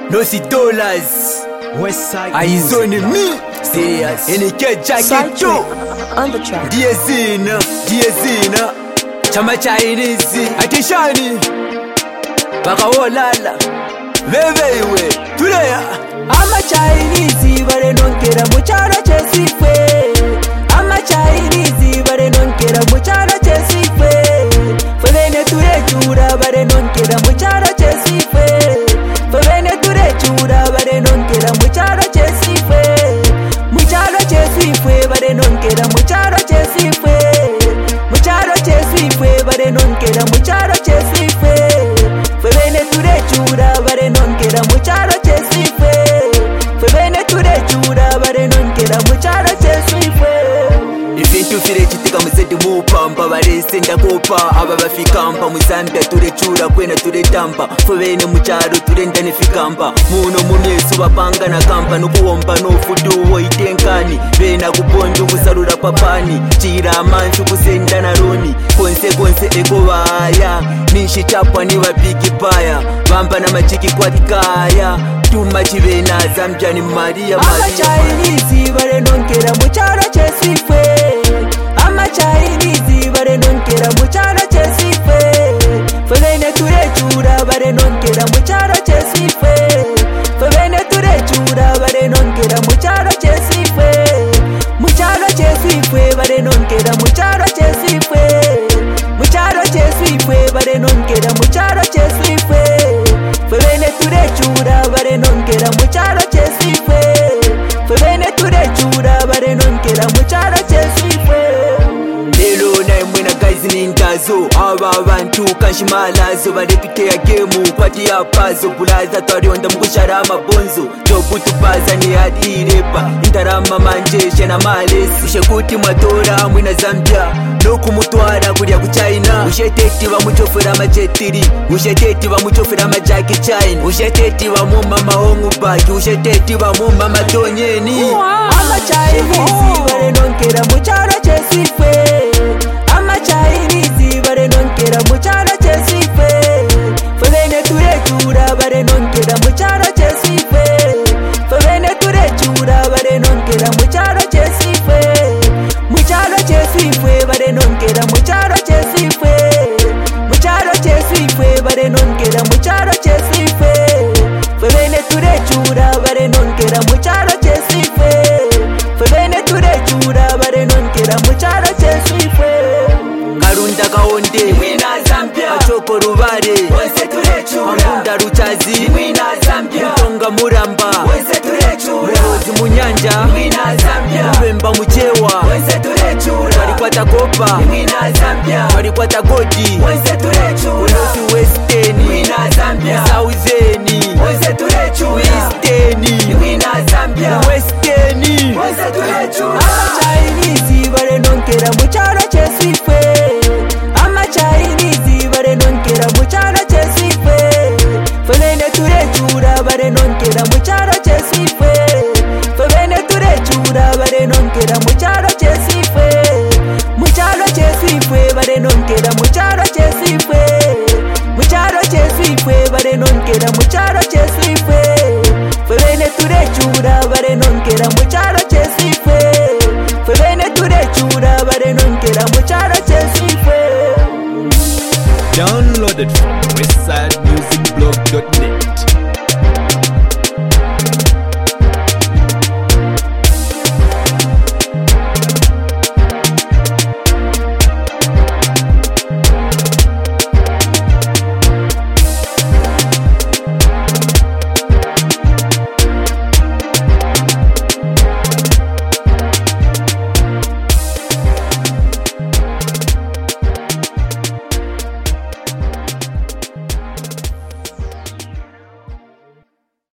no see dollars. Westside Eyes on me, serious. In the jacket too. On the track. Diazina, Chama Chinese, Atishani, Bakawolala, Vevewe, Tulea. I'm a Chinese, but I don't care much out of Chessy. I'm a Chinese, but I don't care much out of Chessy. For Venetura, but I don't care much out of Chessy. For Venetura, but I don't care much out of Chessy. Mucharo Chessy, but I don't care much out of Chessy. Mucharo Chessy, but I don't care much out of Chessy. For Venetura, but I don't care much out of Chessy. For Venetura, but I don't care much out of Chessy. Ifintu fire chitika musedi mupamba baresenda kopa aba bafikamba muzambia turechura kwena turetamba fovene mucharo turenda nefikamba muno mumyesu bapanga na kamba nokuomba nofudu woitenkani bena kubonjo kusarura papani chira amanzi kusenda na roni konse ekobaya nishi chapwa ni bapigi baya bamba na machiki kwatikaya tuma chivena zamjani Maria I'm a Chinese, but I don't care much out of Chessy. I'm a Chinese, but I don't care much out of Chessy. For Venetura, but I don't care much out of Chessy. For Venetura, but I don't care much out of Chessy. Mucharo Chessy, but I don't care much out of Chessy. Mucharo Chessy, but I don't care much out of Chessy. For Venetura, but I don't care much out of Chessy. For Venetura, but I don't care much out of Chessy. Lelo na imwena guys nindazo aba bantu kanshimalazo badepite ya game kwati ya pazo bulaza twarionda mukushara amabonzo jobutu baza ni adirepa indarama manje shena malesi ushekuti matora mwina Zambia nokumutwara kuriya ku China usheteti bamuchofera majetiri usheteti bamuchofera majaki China usheteti bamuma mahongu baki usheteti bamuma matonyeni I'm a Chinese, but I don't care much out of Chessy. I'm a Chinese, but I don't care much out of Chessy. For Venetura, but I don't care much out of Chessy. For Venetura, but I don't care much out of Chessy. Mucharo Chessy, but I don't care much out of Chessy. Mucharo Chessy, but I don't care much out of Chessy. For Venetura, but I don't care much out of Chessy. For Venetura, but I don't care much out of Chessy. Karunda kaonde Mwina Zambia, achoko rubare Wese turechura, Munda ruchazi Mwina Zambia, Mtonga muramba Wese turechura, Murozi munyanja Mwina Zambia, Mbemba muchewa Wese turechura, Walikwata kopa Mwina Zambia, Walikwata godi Wese turechura, Ulosi westeni Mwina Zambia, Sauzeni Wese turechura, Westeni Mwina Zambia, Westeni Wese turechura. I'm a Chinese, but I don't care much out of Chessy. I'm a Chinese, but I don't care much out of Chessy. For Venetura, but I don't care much out of Chessy. For Venetura, but I don't care much out of Chessy. Mucharo Chessy, but I don't care much out of Chessy. Mucharo Chessy, but I don't care much out of Chessy. For Venetura, but I don't care much out of Chessy.